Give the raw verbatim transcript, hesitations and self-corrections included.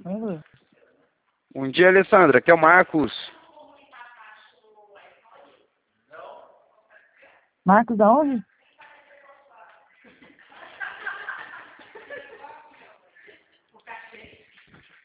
Uhum. Bom dia, Alessandra. Aqui é o Marcos. Marcos da onde?